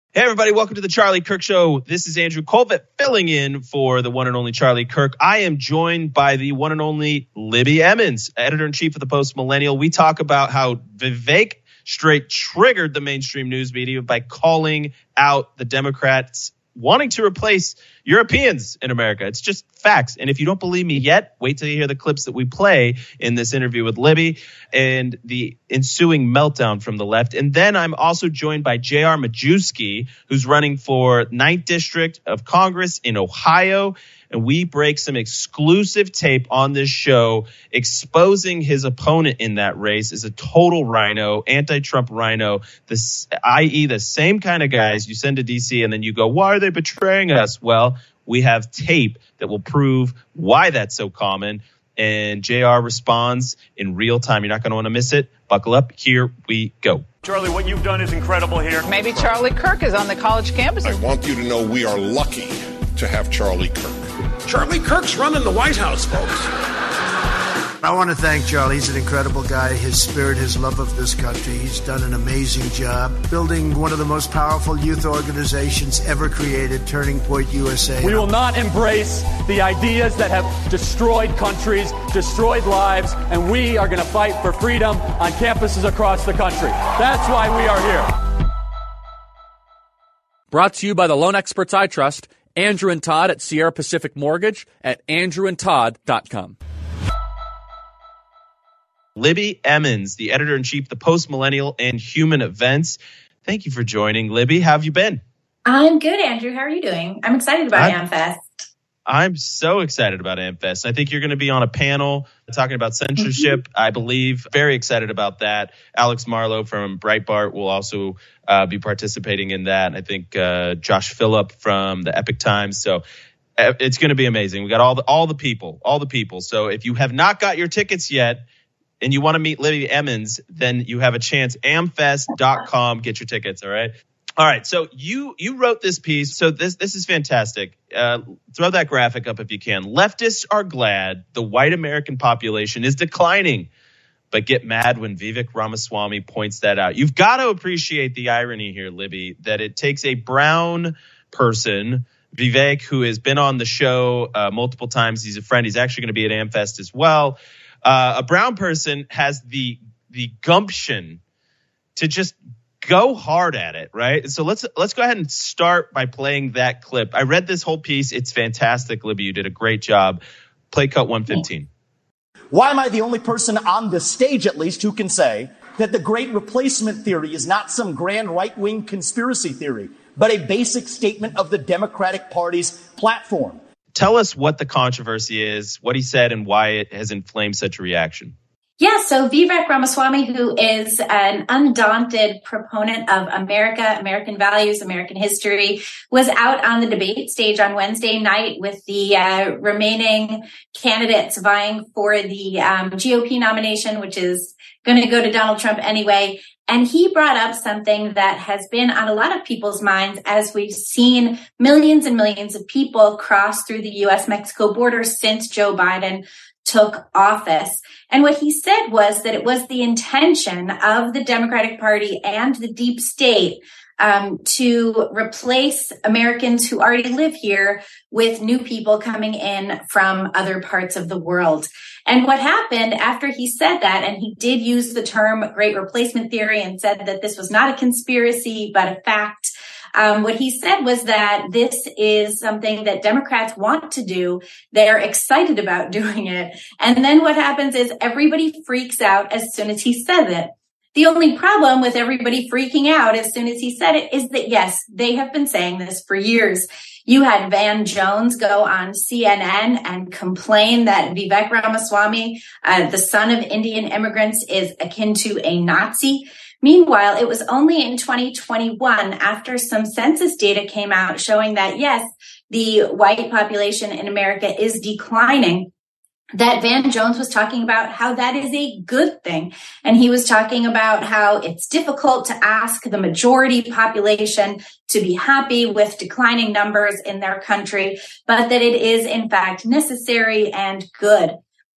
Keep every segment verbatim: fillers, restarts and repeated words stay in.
Hey, everybody. Welcome to the Charlie Kirk Show. This is Andrew Colvett filling in for the one and only Charlie Kirk. I am joined by the one and only Libby Emmons, editor-in-chief of the Post Millennial. We talk about how Vivek straight triggered the mainstream news media by calling out the Democrats wanting to replace Europeans in America. It's just facts. And if you don't believe me yet, wait till you hear the clips that we play in this interview with Libby and the ensuing meltdown from the left. And then I'm also joined by J R Majewski, who's running for ninth District of Congress in Ohio. And we break some exclusive tape on this show exposing his opponent in that race is a total rhino, anti-Trump rhino, this, that is the same kind of guys you send to D C and then you go, why are they betraying us? Well, we have tape that will prove why that's so common. And J R responds in real time. You're not going to want to miss it. Buckle up. Here we go. Charlie, what you've done is incredible here. Maybe Charlie Kirk is on the college campus. I want you to know we are lucky to have Charlie Kirk. Charlie Kirk's running the White House, folks. I want to thank Charlie. He's an incredible guy. His spirit, his love of this country. He's done an amazing job building one of the most powerful youth organizations ever created, Turning Point U S A. We will not embrace the ideas that have destroyed countries, destroyed lives, and we are going to fight for freedom on campuses across the country. That's why we are here. Brought to you by the loan experts I trust, Andrew and Todd at Sierra Pacific Mortgage at andrew and todd dot com. Libby Emmons, the editor-in-chief of the Post Millennial and Human Events. Thank you for joining, Libby. How have you been? I'm good, Andrew. How are you doing? I'm excited about I'm, AmFest. I'm so excited about AmFest. I think you're going to be on a panel talking about censorship, mm-hmm. I believe. Very excited about that. Alex Marlow from Breitbart will also uh, be participating in that. I think uh, Josh Phillip from the Epic Times. So uh, it's going to be amazing. We got all the all the people, all the people. So if you have not got your tickets yet, and you want to meet Libby Emmons, then you have a chance. amfest dot com. Get your tickets, all right? All right, so you you wrote this piece. So this this is fantastic. Uh, throw that graphic up if you can. Leftists are glad the white American population is declining, but get mad when Vivek Ramaswamy points that out. You've got to appreciate the irony here, Libby, that it takes a brown person, Vivek, who has been on the show uh, multiple times. He's a friend. He's actually going to be at AmFest as well. Uh, a brown person has the the gumption to just go hard at it, right? So let's let's go ahead and start by playing that clip. I read this whole piece. It's fantastic, Libby. You did a great job. Play cut one fifteen. Why am I the only person on this stage, at least, who can say that the Great Replacement theory is not some grand right-wing conspiracy theory, but a basic statement of the Democratic Party's platform? Tell us what the controversy is, what he said, and why it has inflamed such a reaction. Yeah, so Vivek Ramaswamy, who is an undaunted proponent of America, American values, American history, was out on the debate stage on Wednesday night with the uh, remaining candidates vying for the um, G O P nomination, which is going to go to Donald Trump anyway. And he brought up something that has been on a lot of people's minds as we've seen millions and millions of people cross through the U S Mexico border since Joe Biden took office. And what he said was that it was the intention of the Democratic Party and the deep state um, to replace Americans who already live here with new people coming in from other parts of the world. And what happened after he said that, and he did use the term Great Replacement theory and said that this was not a conspiracy, but a fact. Um, what he said was that this is something that Democrats want to do. They're excited about doing it. And then what happens is everybody freaks out as soon as he says it. The only problem with everybody freaking out as soon as he said it is that, yes, they have been saying this for years. You had Van Jones go on C N N and complain that Vivek Ramaswamy, uh, the son of Indian immigrants, is akin to a Nazi. Meanwhile, it was only in twenty twenty-one, after some census data came out showing that, yes, the white population in America is declining, that Van Jones was talking about how that is a good thing. And he was talking about how it's difficult to ask the majority population to be happy with declining numbers in their country, but that it is, in fact, necessary and good.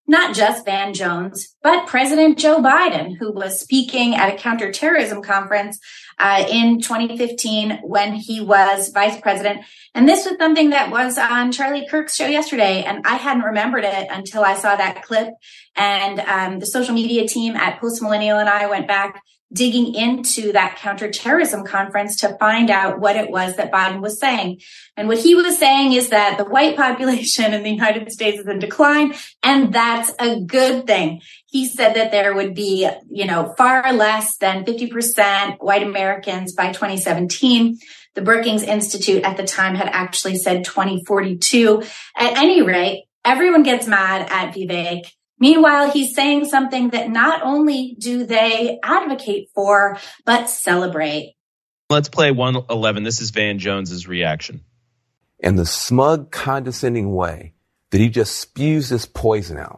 not just Van Jones, but President Joe Biden, who was speaking at a counterterrorism conference uh, in twenty fifteen when he was vice president. And this was something that was on Charlie Kirk's show yesterday, and I hadn't remembered it until I saw that clip. And um, the social media team at Post Millennial and I went back digging into that counterterrorism conference to find out what it was that Biden was saying. And what he was saying is that the white population in the United States is in decline, and that's a good thing. He said that there would be, you know, far less than fifty percent white Americans by twenty seventeen. The Brookings Institute at the time had actually said twenty forty-two. At any rate, everyone gets mad at Vivek. Meanwhile, he's saying something that not only do they advocate for, but celebrate. Let's play one eleven. This is Van Jones's reaction. And the smug, condescending way that he just spews this poison out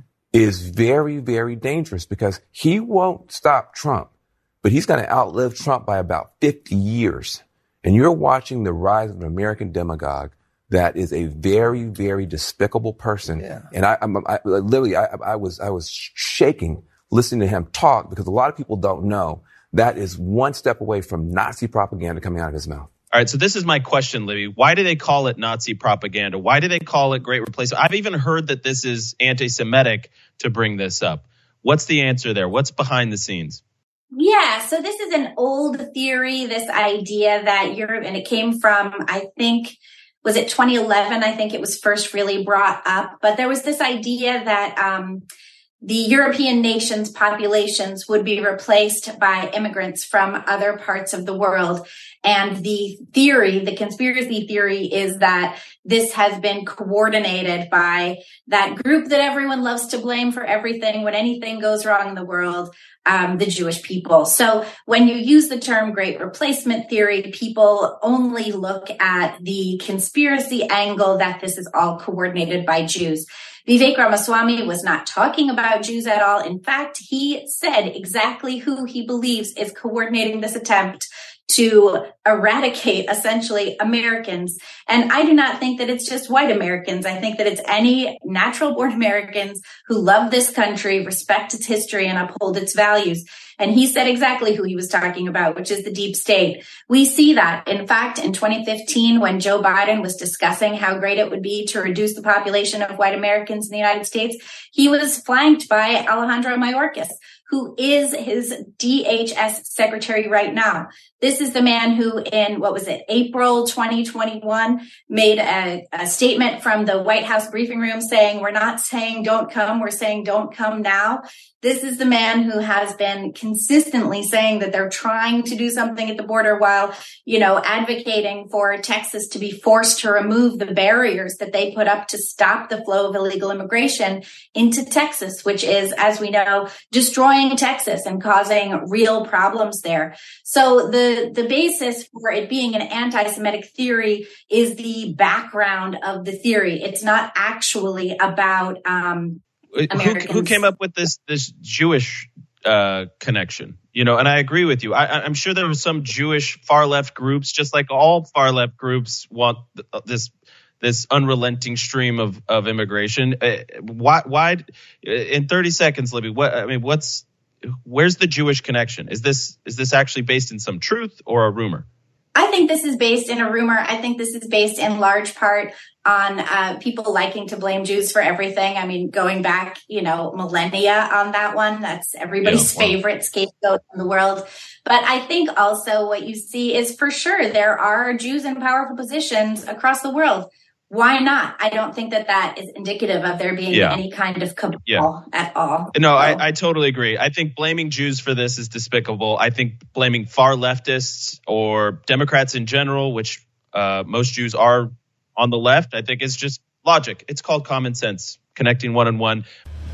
is very, very dangerous, because he won't stop Trump, but he's going to outlive Trump by about fifty years. And you're watching the rise of an American demagogue that is a very, very despicable person. Yeah. And I, I'm, I literally, I, I was, I was shaking listening to him talk, because a lot of people don't know that is one step away from Nazi propaganda coming out of his mouth. All right, so this is my question, Libby. Why do they call it Nazi propaganda? Why do they call it Great Replacement? I've even heard that this is anti-Semitic to bring this up. What's the answer there? What's behind the scenes? Yeah, so this is an old theory, this idea that Europe, and it came from, I think, was it twenty eleven? I think it was first really brought up. But there was this idea that um, the European nations' populations would be replaced by immigrants from other parts of the world. And the theory, the conspiracy theory, is that this has been coordinated by that group that everyone loves to blame for everything when anything goes wrong in the world, um, the Jewish people. So when you use the term Great Replacement Theory, people only look at the conspiracy angle that this is all coordinated by Jews. Vivek Ramaswamy was not talking about Jews at all. In fact, he said exactly who he believes is coordinating this attempt to eradicate essentially Americans. And I do not think that it's just white Americans. I think that it's any natural born Americans who love this country, respect its history, and uphold its values. And he said exactly who he was talking about, which is the deep state. We see that. In fact, in twenty fifteen, when Joe Biden was discussing how great it would be to reduce the population of white Americans in the United States, he was flanked by Alejandro Mayorkas, who is his D H S secretary right now. This is the man who in, what was it, April twenty twenty-one, made a, a statement from the White House briefing room saying, we're not saying don't come, we're saying don't come now. This is the man who has been consistently saying that they're trying to do something at the border while, you know, advocating for Texas to be forced to remove the barriers that they put up to stop the flow of illegal immigration into Texas, which is, as we know, destroying Texas and causing real problems there. So the, the basis for it being an anti-Semitic theory is the background of the theory. It's not actually about um, Americans. Who, who came up with this this Jewish uh, connection? You know, and I agree with you. I, I'm sure there were some Jewish far left groups, just like all far left groups want this this unrelenting stream of of immigration. Uh, why? Why? In thirty seconds, Libby. What? I mean, what's where's the Jewish connection? Is this is this actually based in some truth or a rumor? I think this is based in a rumor. I think this is based in large part on uh, people liking to blame Jews for everything. I mean, going back, you know, millennia on that one. That's everybody's yeah, wow. favorite scapegoat in the world. But I think also what you see is for sure there are Jews in powerful positions across the world. Why not? I don't think that that is indicative of there being yeah. any kind of cabal yeah. at all. No, so. I, I totally agree. I think blaming Jews for this is despicable. I think blaming far leftists or Democrats in general, which uh, most Jews are on the left, I think is just logic. It's called common sense, connecting one on one.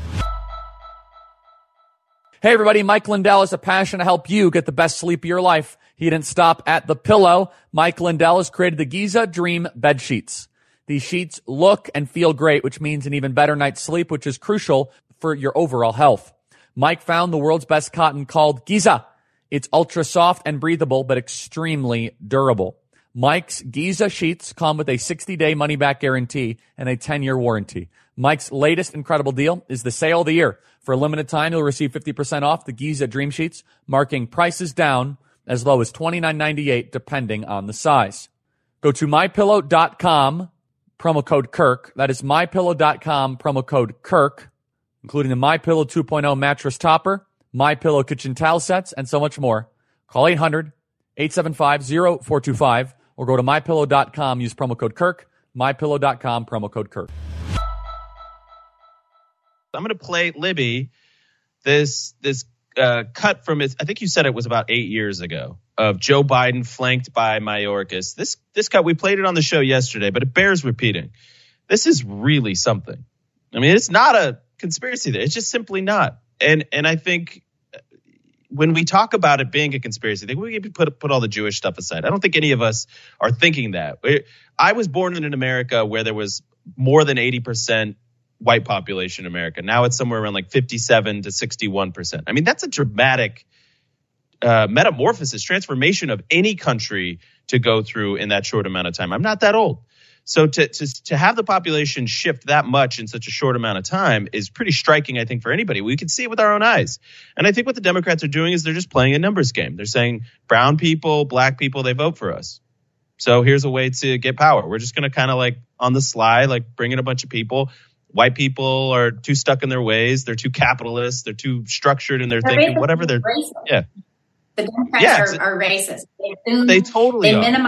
Hey, everybody. Mike Lindell has a passion to help you get the best sleep of your life. He didn't stop at the pillow. Mike Lindell has created the Giza Dream Bed Sheets. These sheets look and feel great, which means an even better night's sleep, which is crucial for your overall health. Mike found the world's best cotton called Giza. It's ultra soft and breathable, but extremely durable. Mike's Giza sheets come with a sixty-day money-back guarantee and a ten-year warranty. Mike's latest incredible deal is the sale of the year. For a limited time, you'll receive fifty percent off the Giza Dream Sheets, marking prices down as low as twenty-nine ninety-eight, depending on the size. Go to my pillow dot com, promo code Kirk. That is my pillow dot com, promo code Kirk, including the MyPillow two point oh mattress topper, MyPillow kitchen towel sets, and so much more. Call eight hundred, eight seven five, zero four two five or go to my pillow dot com. Use promo code Kirk, my pillow dot com, promo code Kirk. I'm going to play Libby this this uh, cut from his, I think you said it was about eight years ago, of Joe Biden flanked by Mayorkas. This this cut, we played it on the show yesterday, but it bears repeating. This is really something. I mean, it's not a conspiracy there. It's just simply not. And and I think when we talk about it being a conspiracy, I think we can put put all the Jewish stuff aside. I don't think any of us are thinking that. I was born in an America where there was more than eighty percent white population in America. Now it's somewhere around like fifty-seven to sixty-one percent. I mean, that's a dramatic uh, metamorphosis, transformation of any country to go through in that short amount of time. I'm not that old. So to, to to have the population shift that much in such a short amount of time is pretty striking, I think, for anybody. We can see it with our own eyes. And I think what the Democrats are doing is they're just playing a numbers game. They're saying brown people, black people, they vote for us. So here's a way to get power. We're just going to kind of like on the sly, like bring in a bunch of people. White people are too stuck in their ways. They're too capitalist. They're too structured in their they're thinking, whatever they're. Racist. Yeah. The Democrats yeah, are, are racist. They, assume, they totally They are. minimize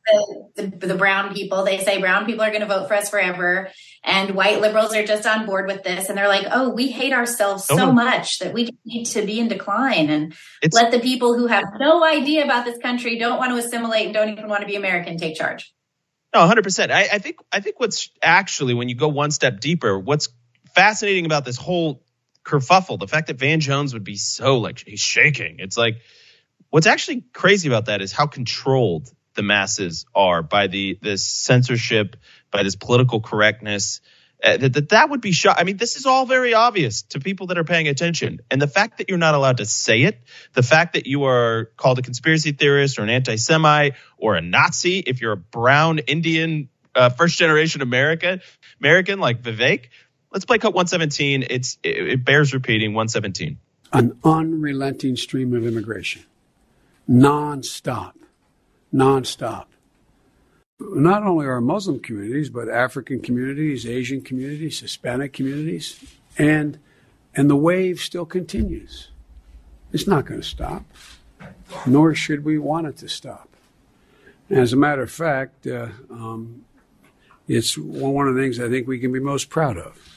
the, the, the brown people. They say brown people are going to vote for us forever. And white liberals are just on board with this. And they're like, oh, we hate ourselves so oh. much that we need to be in decline. And it's, let the people who have no idea about this country, don't want to assimilate, and don't even want to be American, take charge. No, one hundred percent. I, I think I think what's actually, when you go one step deeper, what's fascinating about this whole kerfuffle, the fact that Van Jones would be so like, he's shaking. It's like, what's actually crazy about that is how controlled the masses are by the this censorship, by this political correctness. Uh, that, that that would be shot. I mean, this is all very obvious to people that are paying attention. And the fact that you're not allowed to say it, the fact that you are called a conspiracy theorist or an anti-Semite or a Nazi if you're a brown Indian uh, first generation American American like Vivek. Let's play cut one seventeen. It's it, it bears repeating. one seventeen. An unrelenting stream of immigration. Non-stop, non-stop. Not only our Muslim communities, but African communities, Asian communities, Hispanic communities, and and the wave still continues. It's not going to stop, nor should we want it to stop. As a matter of fact, uh, um, it's one of the things I think we can be most proud of.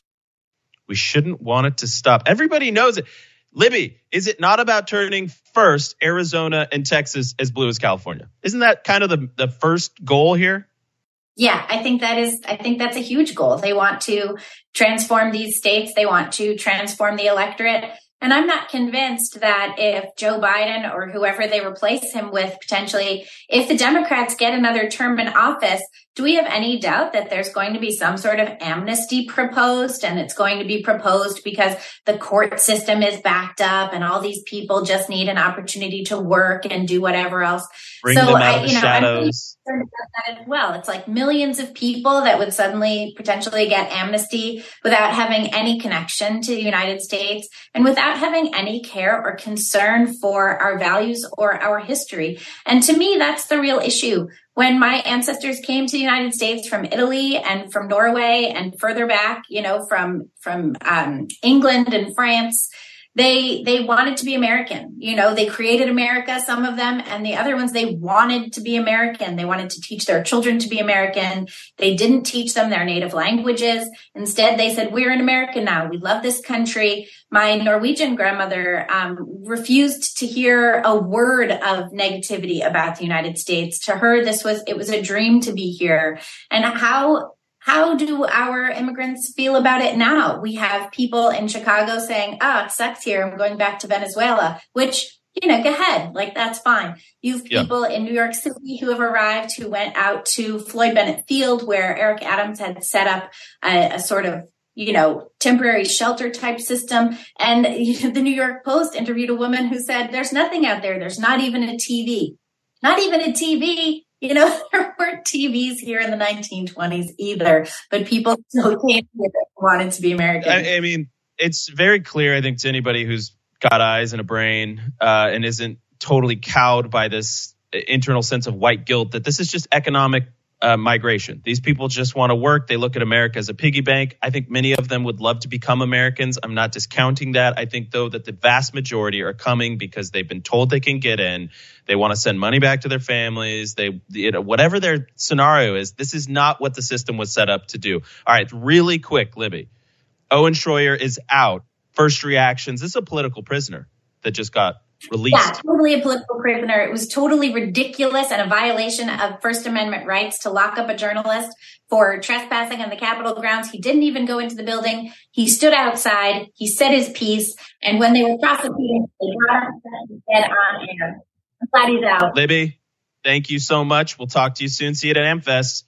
We shouldn't want it to stop. Everybody knows it. Libby, is it not about turning first Arizona and Texas as blue as California? Isn't that kind of the, the first goal here? Yeah, I think that is, I think that's a huge goal. They want to transform these states. They want to transform the electorate. And I'm not convinced that if Joe Biden or whoever they replace him with potentially, if the Democrats get another term in office, do we have any doubt that there's going to be some sort of amnesty proposed, and it's going to be proposed because the court system is backed up and all these people just need an opportunity to work and do whatever else? Bring so them out I, of the you know, shadows. I'm really concerned about that as well. It's like millions of people that would suddenly potentially get amnesty without having any connection to the United States and without having any care or concern for our values or our history. And to me, that's the real issue. When my ancestors came to the United States from Italy and from Norway and further back, you know, from from um, England and France, they they wanted to be American. You know, they created America, some of them, and the other ones, they wanted to be American. They wanted to teach their children to be American. They didn't teach them their native languages. Instead, they said, we're in America now. We love this country. My Norwegian grandmother um, refused to hear a word of negativity about the United States. To her, this was, it was a dream to be here. And how How do our immigrants feel about it now? We have people in Chicago saying, ah, oh, it sucks here. I'm going back to Venezuela, which, you know, go ahead. Like, that's fine. You have people yeah. in New York City who have arrived, who went out to Floyd Bennett Field, where Eric Adams had set up a, a sort of, you know, temporary shelter type system. And you know, the New York Post interviewed a woman who said, there's nothing out there. There's not even a T V. Not even a T V. You know, there were weren't T Vs here in the nineteen twenties either, but people still came here and wanted to be American. I, I mean, it's very clear, I think, to anybody who's got eyes and a brain uh, and isn't totally cowed by this internal sense of white guilt, that this is just economic Uh, migration. These people just want to work. They look at America as a piggy bank. I think many of them would love to become Americans. I'm not discounting that. I think, though, that the vast majority are coming because they've been told they can get in. They want to send money back to their families. They, you know, whatever their scenario is, this is not what the system was set up to do. All right, really quick, Libby. Owen Schroyer is out. First reactions. This is a political prisoner that just got released. Yeah, totally a political prisoner. It was totally ridiculous and a violation of First Amendment rights to lock up a journalist for trespassing on the Capitol grounds. He didn't even go into the building. He stood outside. He said his piece. And when they were prosecuting, they brought him dead on air. I'm glad he's out. Libby, thank you so much. We'll talk to you soon. See you at AmFest.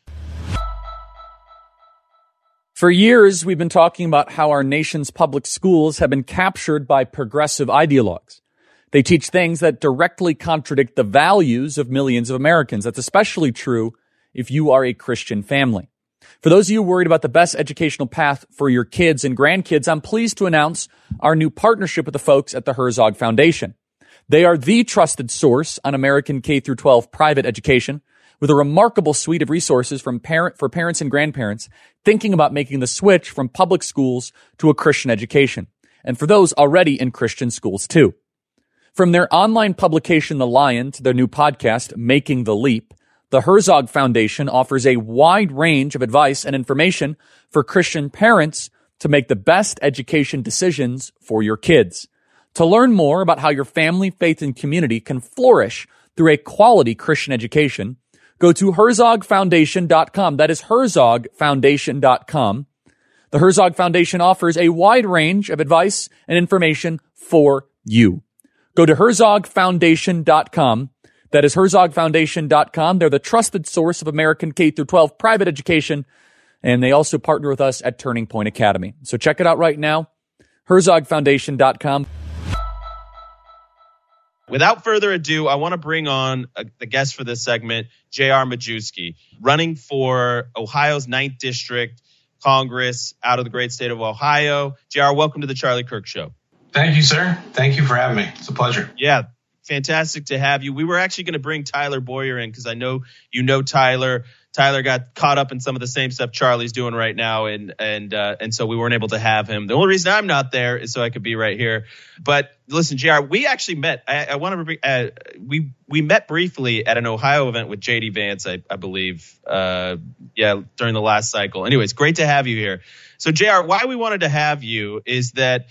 For years, we've been talking about how our nation's public schools have been captured by progressive ideologues. They teach things that directly contradict the values of millions of Americans. That's especially true if you are a Christian family. For those of you worried about the best educational path for your kids and grandkids, I'm pleased to announce our new partnership with the folks at the Herzog Foundation. They are the trusted source on American K through twelve private education, with a remarkable suite of resources from parent, for parents and grandparents thinking about making the switch from public schools to a Christian education, and for those already in Christian schools too. From their online publication, The Lion, to their new podcast, Making the Leap, the Herzog Foundation offers a wide range of advice and information for Christian parents to make the best education decisions for your kids. To learn more about how your family, faith, and community can flourish through a quality Christian education, go to herzog foundation dot com. That is herzog foundation dot com. The Herzog Foundation offers a wide range of advice and information for you. Go to herzog foundation dot com. That is herzog foundation dot com. They're the trusted source of American K through twelve private education, and they also partner with us at Turning Point Academy. So check it out right now, herzog foundation dot com. Without further ado, I want to bring on a, the guest for this segment, J R Majewski, running for Ohio's ninth District Congress out of the great state of Ohio. J R, welcome to the Charlie Kirk Show. Thank you, sir. Thank you for having me. It's a pleasure. Yeah, fantastic to have you. We were actually going to bring Tyler Boyer in because I know you know Tyler. Tyler got caught up in some of the same stuff Charlie's doing right now, and and uh, and so we weren't able to have him. The only reason I'm not there is so I could be right here. But listen, J R, we actually met. I, I want to uh, we we met briefly at an Ohio event with J D Vance, I, I believe. Uh, yeah, during the last cycle. Anyways, great to have you here. So, J R, why we wanted to have you is that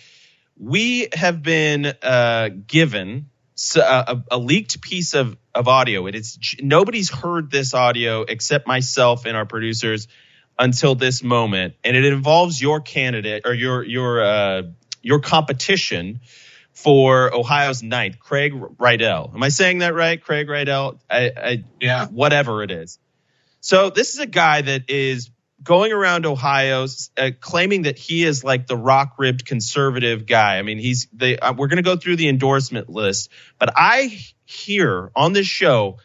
we have been uh, given a, a leaked piece of, of audio. It is nobody's heard this audio except myself and our producers until this moment, and it involves your candidate or your your uh, your competition for Ohio's ninth, Craig Rydell. Am I saying that right, Craig Rydell? I, I, yeah. Whatever it is. So this is a guy that is going around Ohio, uh, claiming that he is like the rock-ribbed conservative guy. I mean, he's they. Uh, we're going to go through the endorsement list, but I here on this show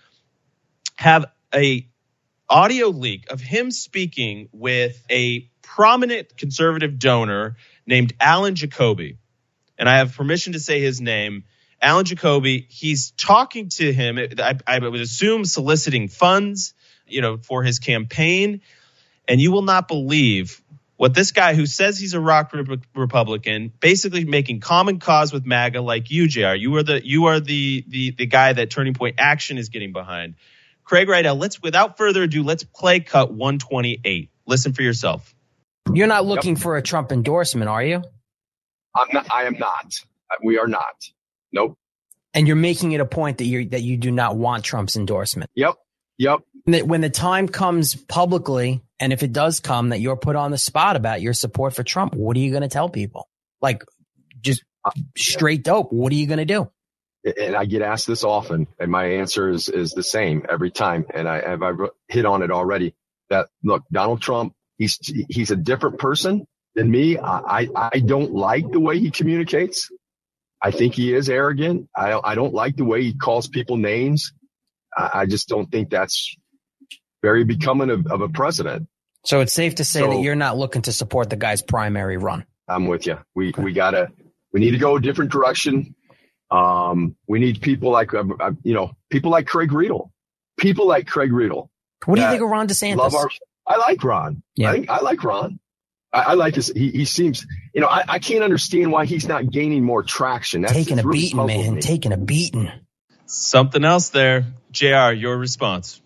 have a audio leak of him speaking with a prominent conservative donor named Alan Jacoby, and I have permission to say his name. Alan Jacoby. He's talking to him. I, I would assume soliciting funds, you know, for his campaign. And you will not believe what this guy who says he's a rock Republican, basically making common cause with MAGA like you, J R. You are the you are the the the guy that Turning Point Action is getting behind. Craig Rydell, let's without further ado, let's play cut one twenty-eight. Listen for yourself. You're not looking yep. for a Trump endorsement, are you? I'm not. I am not. We are not. Nope. And you're making it a point that you that you do not want Trump's endorsement. Yep. Yep. When the time comes publicly, and if it does come that you're put on the spot about your support for Trump, what are you going to tell people? Like, just straight dope. What are you going to do? And I get asked this often, and my answer is is the same every time. And I have I hit on it already. That look, Donald Trump, he's he's a different person than me. I I don't like the way he communicates. I think he is arrogant. I I don't like the way he calls people names. I, I just don't think that's very becoming of, of a president. So it's safe to say So- that you're not looking to support the guy's primary run. I'm with you. We we gotta we need to go a different direction. Um, we need people like uh, uh, you know people like Craig Riedel, people like Craig Riedel. What do you that think of Ron DeSantis? Love our, I like Ron. Yeah. I think I like Ron. I, I like his. He, he seems. You know, I, I can't understand why he's not gaining more traction. That's Taking it's a really beating, puzzled man. me. Taking a beating. Something else there. J R, your response.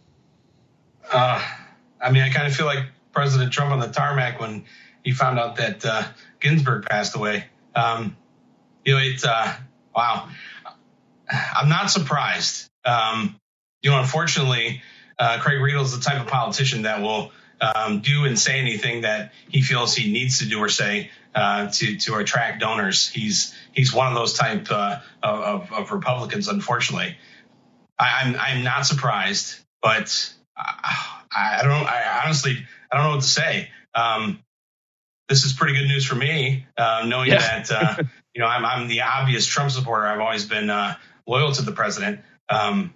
Uh, I mean, I kind of feel like President Trump on the tarmac when he found out that uh, Ginsburg passed away. Um, you know, it's uh, wow. I'm not surprised. Um, you know, unfortunately, uh, Craig Riedel is the type of politician that will um, do and say anything that he feels he needs to do or say uh, to to attract donors. He's he's one of those type uh, of, of Republicans. Unfortunately, I, I'm I'm not surprised, but I, I don't. I honestly I don't know what to say. Um, this is pretty good news for me, uh, knowing Yeah. that uh, you know I'm I'm the obvious Trump supporter. I've always been uh, loyal to the president. Um,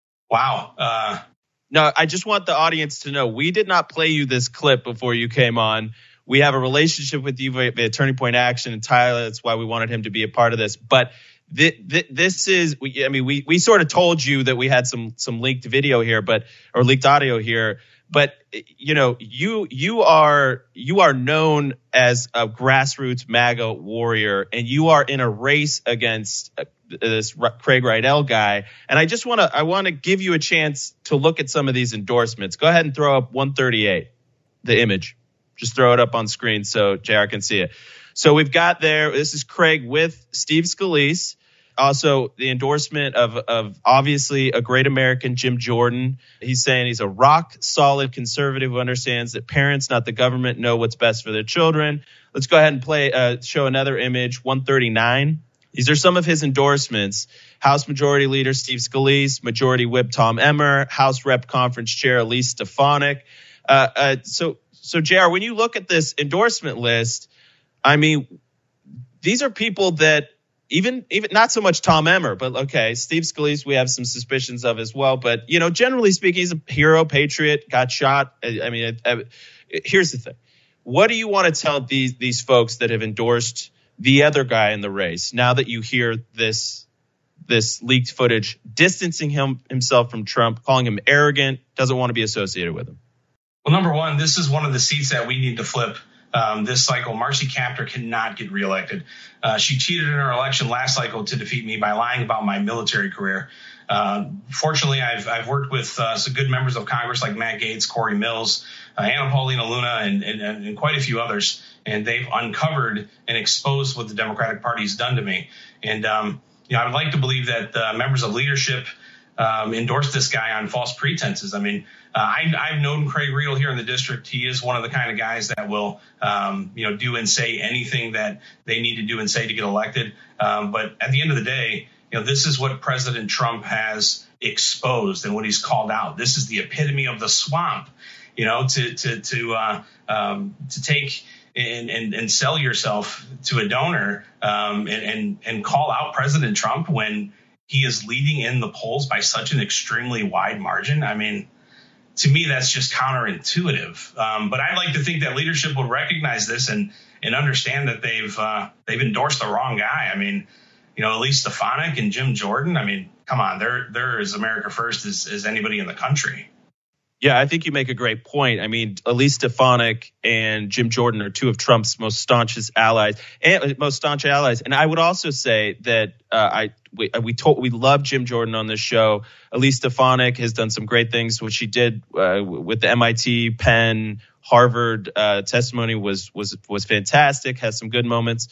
wow. Uh, No, I just want the audience to know we did not play you this clip before you came on. We have a relationship with you via, via Turning Point Action and Tyler. That's why we wanted him to be a part of this. But th- th- this is, I mean, we we sort of told you that we had some some leaked video here, but or leaked audio here. But you know, you you are you are known as a grassroots MAGA warrior, and you are in a race against uh, this R- Craig Riedel guy. And I just want to I want to give you a chance to look at some of these endorsements. Go ahead and throw up one thirty-eight, the image. Just throw it up on screen so J R can see it. So we've got there. This is Craig with Steve Scalise. Also, the endorsement of, of obviously a great American, Jim Jordan. He's saying he's a rock solid conservative who understands that parents, not the government, know what's best for their children. Let's go ahead and play, uh, show another image, one thirty-nine. These are some of his endorsements. House Majority Leader Steve Scalise, Majority Whip Tom Emmer, House Rep Conference Chair Elise Stefanik. Uh, uh, so, so J R, when you look at this endorsement list, I mean, these are people that even, even not so much Tom Emmer, but okay, Steve Scalise, we have some suspicions of as well. But, you know, generally speaking, he's a hero, patriot, got shot. I, I mean, I, I, here's the thing. What do you want to tell these these folks that have endorsed the other guy in the race now that you hear this this leaked footage distancing him himself from Trump, calling him arrogant, doesn't want to be associated with him? Well, number one, this is one of the seats that we need to flip um, this cycle. Marcy Kaptur cannot get reelected. Uh, she cheated in her election last cycle to defeat me by lying about my military career. Uh, fortunately, I've I've worked with uh, some good members of Congress like Matt Gaetz, Corey Mills, uh, Anna Paulina Luna, and, and, and quite a few others. And they've uncovered and exposed what the Democratic Party's done to me. And, um, you know, I would like to believe that uh, members of leadership um, endorsed this guy on false pretenses. I mean, uh, I, I've known Craig Riedel here in the district. He is one of the kind of guys that will, um, you know, do and say anything that they need to do and say to get elected. Um, but at the end of the day, you know, this is what President Trump has exposed and what he's called out. This is the epitome of the swamp, you know, to to to uh, um, to take and, and and sell yourself to a donor um, and, and and call out President Trump when he is leading in the polls by such an extremely wide margin. I mean, to me, that's just counterintuitive. Um, but I'd like to think that leadership will recognize this and and understand that they've uh, they've endorsed the wrong guy. I mean, you know, Elise Stefanik and Jim Jordan. I mean, come on, they're they're as America first as, as anybody in the country. Yeah, I think you make a great point. I mean, Elise Stefanik and Jim Jordan are two of Trump's most staunchest allies, and most staunch allies. And I would also say that uh, I we, we told we love Jim Jordan on this show. Elise Stefanik has done some great things. What she did uh, with the M I T, Penn, Harvard uh, testimony was was was fantastic. Has some good moments.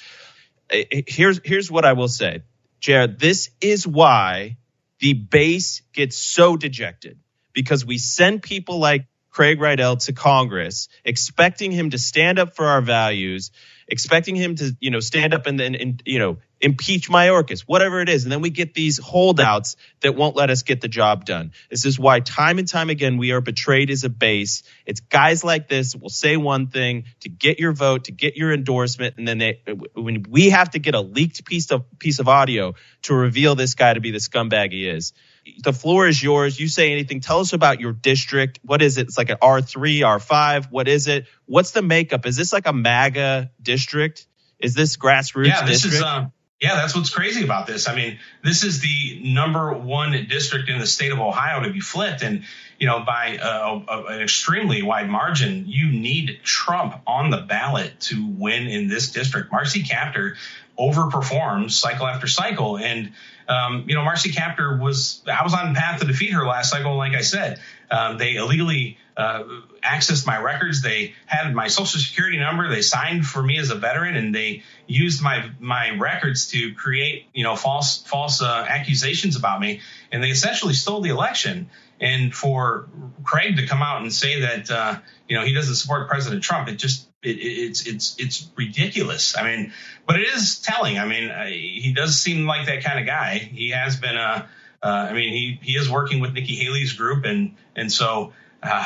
Here's here's what I will say, Jared. This is why the base gets so dejected. Because we send people like Craig Riedel to Congress, expecting him to stand up for our values, expecting him to, you know, stand up and then, and, you know, impeach Mayorkas, whatever it is. And then we get these holdouts that won't let us get the job done. This is why time and time again, we are betrayed as a base. It's guys like this that will say one thing to get your vote, to get your endorsement. And then they, when we have to get a leaked piece of piece of audio to reveal this guy to be the scumbag he is. The floor is yours. You say anything. Tell us about your district. What is it? It's like an R three, R five. What is it? What's the makeup? Is this like a MAGA district? Is this grassroots yeah, this district? Is, um, yeah, that's what's crazy about this. I mean, this is the number one district in the state of Ohio to be flipped. And, you know, by uh, a, an extremely wide margin, you need Trump on the ballot to win in this district. Marcy Kaptur overperforms cycle after cycle. And, um, you know, Marcy Kaptur was, I was on path to defeat her last cycle. Like I said, um, they illegally uh, accessed my records. They had my social security number. They signed for me as a veteran, and they used my, my records to create, you know, false, false uh, accusations about me. And they essentially stole the election. And for Craig to come out and say that, uh, you know, he doesn't support President Trump, it just, it, it's, it's, it's ridiculous. I mean, but it is telling. I mean, uh, he does seem like that kind of guy. He has been, uh, uh, I mean, he, he is working with Nikki Haley's group. And, and so, uh,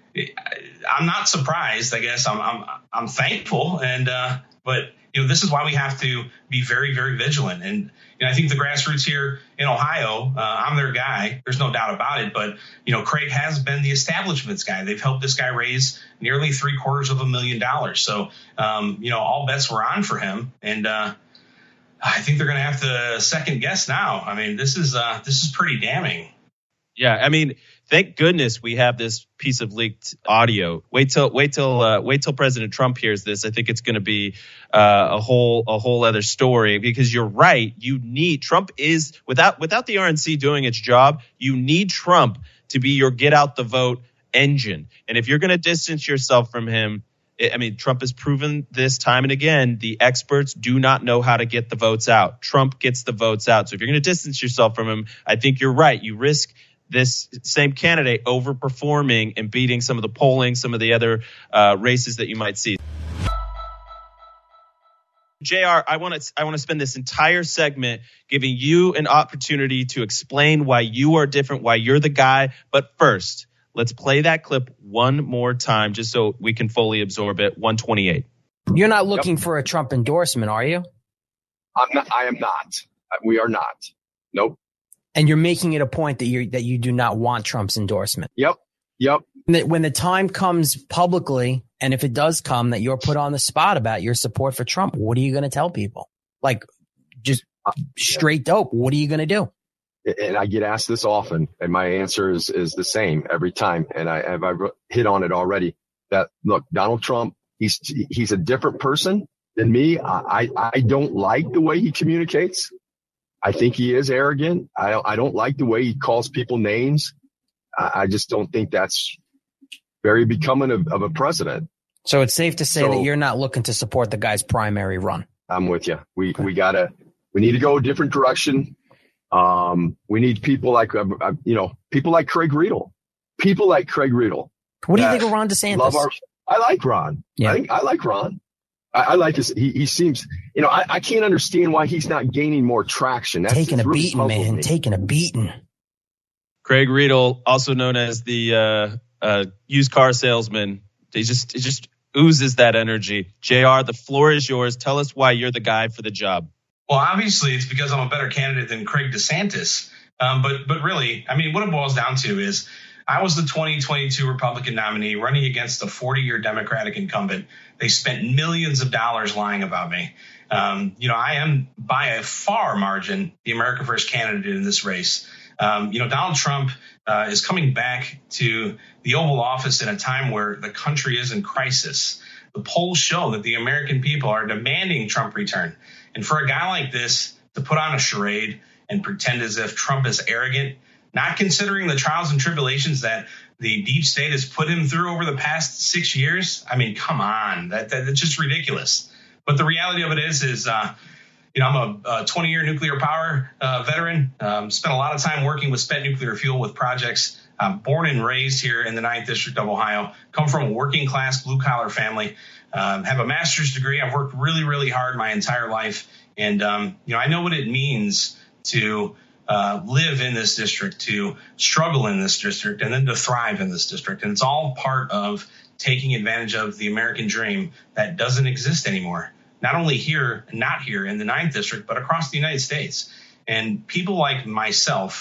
I'm not surprised, I guess. I'm, I'm, I'm thankful. And, uh, but, you know, this is why we have to be very, very vigilant. And, you know, I think the grassroots here in Ohio, uh, I'm their guy. There's no doubt about it. But, you know, Craig has been the establishment's guy. They've helped this guy raise nearly three quarters of a million dollars. So, um, you know, all bets were on for him. And uh, I think they're going to have to second guess now. I mean, this is uh, this is pretty damning. Yeah, I mean, thank goodness we have this piece of leaked audio. Wait till wait till uh, wait till President Trump hears this. I think it's going to be uh, a whole a whole other story, because you're right. You need Trump is without without the R N C doing its job. You need Trump to be your get out the vote engine. And if you're going to distance yourself from him, I mean, Trump has proven this time and again. The experts do not know how to get the votes out. Trump gets the votes out. So if you're going to distance yourself from him, I think you're right. You risk this same candidate overperforming and beating some of the polling, some of the other uh, races that you might see. J R, I want to I want to spend this entire segment giving you an opportunity to explain why you are different, why you're the guy. But first, let's play that clip one more time just so we can fully absorb it. one twenty-eight. You're not looking yep. for a Trump endorsement, are you? I'm not. I am not. We are not. Nope. And you're making it a point that you that you do not want Trump's endorsement. Yep. Yep. When the time comes publicly, and if it does come that you're put on the spot about your support for Trump, what are you going to tell people? Like, just straight dope. What are you going to do? And I get asked this often, and my answer is is the same every time. And I have I hit on it already. That look, Donald Trump, he's he's a different person than me. I I don't like the way he communicates. I think he is arrogant. I don't, I don't like the way he calls people names. I, I just don't think that's very becoming of, of a president. So it's safe to say so, that you're not looking to support the guy's primary run. I'm with you. We okay. we gotta we need to go a different direction. Um, we need people like uh, you know people like Craig Riedel, people like Craig Riedel. What do you think of Ron DeSantis? Love our, I like Ron. Yeah. I think I like Ron. I like his. He, he seems, you know, I, I can't understand why he's not gaining more traction. That's taking a really beating, man. Me. Taking a beating. Craig Riedel, also known as the uh, uh, used car salesman, he just he just oozes that energy. J R, the floor is yours. Tell us why you're the guy for the job. Well, obviously, it's because I'm a better candidate than Craig DeSantis. Um, but but really, I mean, what it boils down to is I was the twenty twenty-two Republican nominee running against a forty-year Democratic incumbent. They spent millions of dollars lying about me. Um, you know, I am by a far margin the America First candidate in this race. Um, you know, Donald Trump uh, is coming back to the Oval Office in a time where the country is in crisis. The polls show that the American people are demanding Trump return. And for a guy like this to put on a charade and pretend as if Trump is arrogant, not considering the trials and tribulations that the deep state has put him through over the past six years. I mean, come on, that, that that's just ridiculous. But the reality of it is, is uh, you know, I'm a twenty-year nuclear power uh, veteran. Um, spent a lot of time working with spent nuclear fuel with projects. I'm born and raised here in the ninth District of Ohio. Come from a working class blue collar family. Um, have a master's degree. I've worked really, really hard my entire life, and um, you know, I know what it means to Uh, live in this district, to struggle in this district, and then to thrive in this district. And it's all part of taking advantage of the American dream that doesn't exist anymore, not only here, not here in the ninth District, but across the United States. And people like myself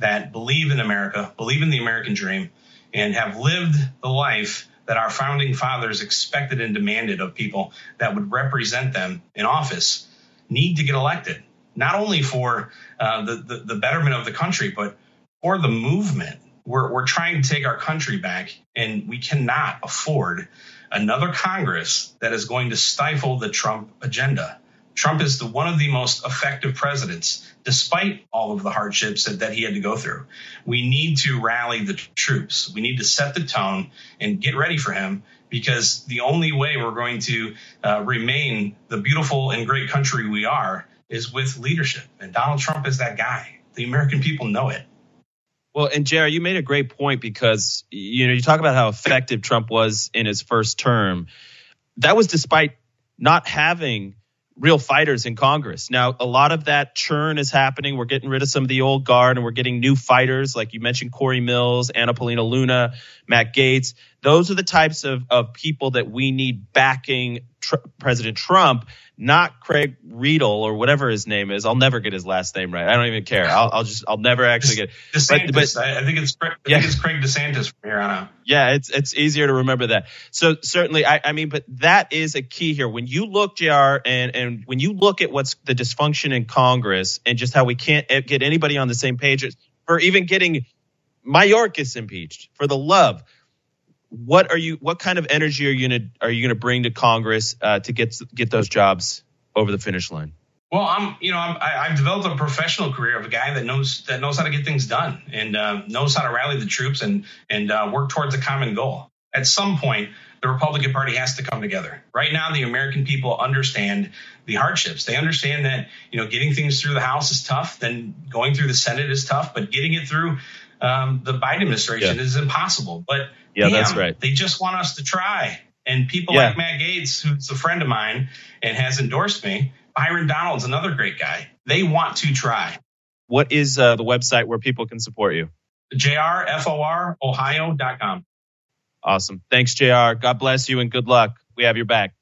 that believe in America, believe in the American dream, and have lived the life that our founding fathers expected and demanded of people that would represent them in office need to get elected, not only for uh, the, the, the betterment of the country, but for the movement. We're, we're trying to take our country back, and we cannot afford another Congress that is going to stifle the Trump agenda. Trump is the, one of the most effective presidents, despite all of the hardships that, that he had to go through. We need to rally the troops. We need to set the tone and get ready for him, because the only way we're going to uh, remain the beautiful and great country we are is with leadership. And Donald Trump is that guy. The American people know it. Well, and J R, you made a great point, because, you know, you talk about how effective Trump was in his first term. That was despite not having real fighters in Congress. Now, a lot of that churn is happening. We're getting rid of some of the old guard, and we're getting new fighters, like you mentioned, Corey Mills, Anna Paulina Luna, Matt Gaetz. Those are the types of, of people that we need backing tr- President Trump, not Craig Riedel or whatever his name is. I'll never get his last name right. I don't even care. I'll, I'll just, I'll never actually get it. DeSantis. But, but, I think it's, I yeah. think it's Craig DeSantis from here on out. Yeah, it's it's easier to remember that. So certainly, I, I mean, but that is a key here. When you look, J R, and and when you look at what's the dysfunction in Congress and just how we can't get anybody on the same page, for even getting Mayorkas impeached, for the love. What are you? What kind of energy are you gonna are you gonna bring to Congress uh, to get get those jobs over the finish line? Well, I'm you know I'm, I, I've developed a professional career of a guy that knows that knows how to get things done and uh, knows how to rally the troops and and uh, work towards a common goal. At some point, the Republican Party has to come together. Right now, the American people understand the hardships. They understand that you know getting things through the House is tough, then going through the Senate is tough, but getting it through um, the Biden administration yeah. is impossible. But Yeah, Damn, that's right. They just want us to try. And people yeah. like Matt Gaetz, who's a friend of mine and has endorsed me, Byron Donalds, another great guy, they want to try. What is uh, the website where people can support you? J R F O R Ohio dot com. Awesome. Thanks, J R. God bless you and good luck. We have your back.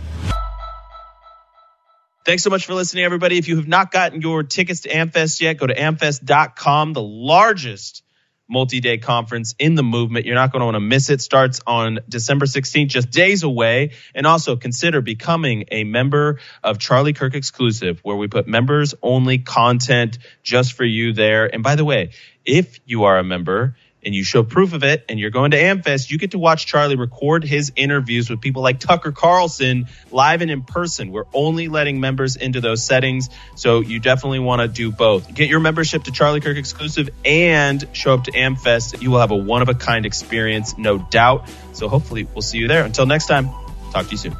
Thanks so much for listening, everybody. If you have not gotten your tickets to AmFest yet, go to amfest dot com, the largest multi-day conference in the movement. You're not going to want to miss it. Starts on December sixteenth, just days away. And also consider becoming a member of Charlie Kirk Exclusive, where we put members only content just for you there. And by the way, if you are a member and you show proof of it and you're going to AmFest, you get to watch Charlie record his interviews with people like Tucker Carlson live and in person. We're only letting members into those settings, so you definitely want to do both. Get your membership to Charlie Kirk Exclusive and show up to AmFest. You will have a one-of-a-kind experience, no doubt. So hopefully we'll see you there. Until next time, talk to you soon.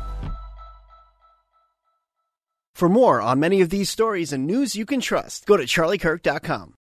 For more on many of these stories and news you can trust, go to charlie kirk dot com.